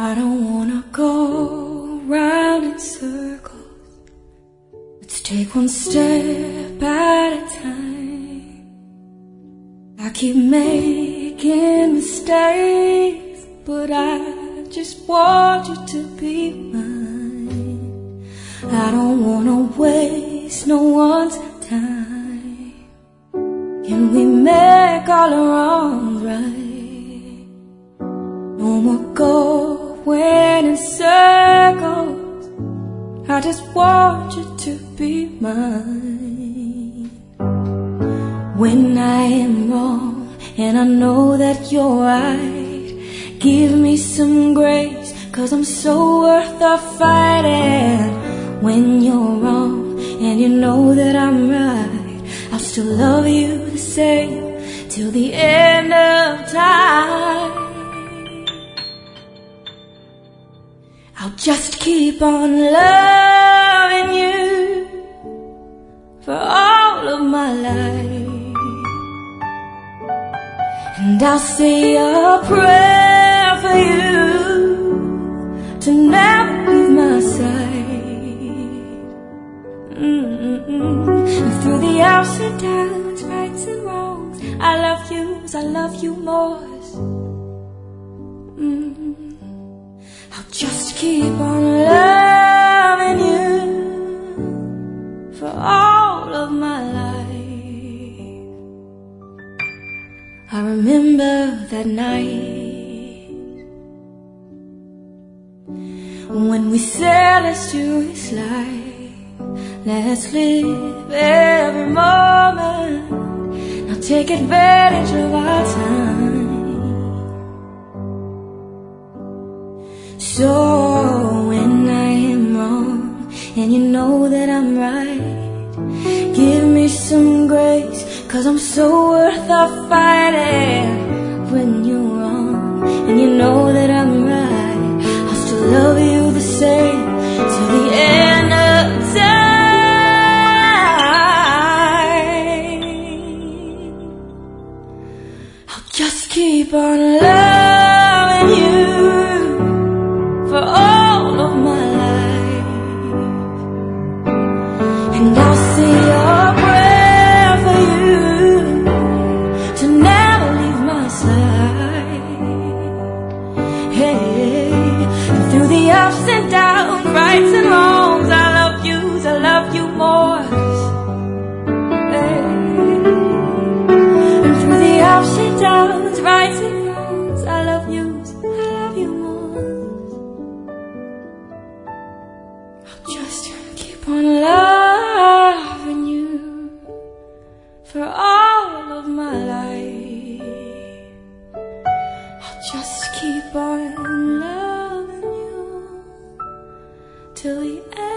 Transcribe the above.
I don't wanna go round in circles. Let's take one step at a time. I keep making mistakes, but I just want you to be mine. I don't wanna waste no one's time. Can we make all the wrongs right? No more going in circles. I just want you to be mine. When I am wrong and I know that you're right, give me some grace, 'cause I'm so worth the fighting. When you're wrong and you know that I'm right, I'll still love you the same till the end of time. I'll just keep on loving you for all of my life, and I'll say a prayer for you to never leave my side. And through the ups and downs, rights and wrongs, I love you as I love you more. I'll just keep on loving you for all of my life. I remember that night when we said, let's do this life, let's live every moment, now take advantage of our time. So when I am wrong and you know that I'm right, give me some grace, 'cause I'm so worth the fighting. When you're wrong and you know that I'm right, I'll still love you the same till the end of time. I'll just keep on loving you for all of my life, and I'll say a prayer for you to never leave my side. Hey, through the ups and downs, rights and wrongs, I love you more. Hey, and through the ups and downs, rights and wrongs, I love you more. Just keep on loving you for all of my life. I'll just keep on loving you till the end.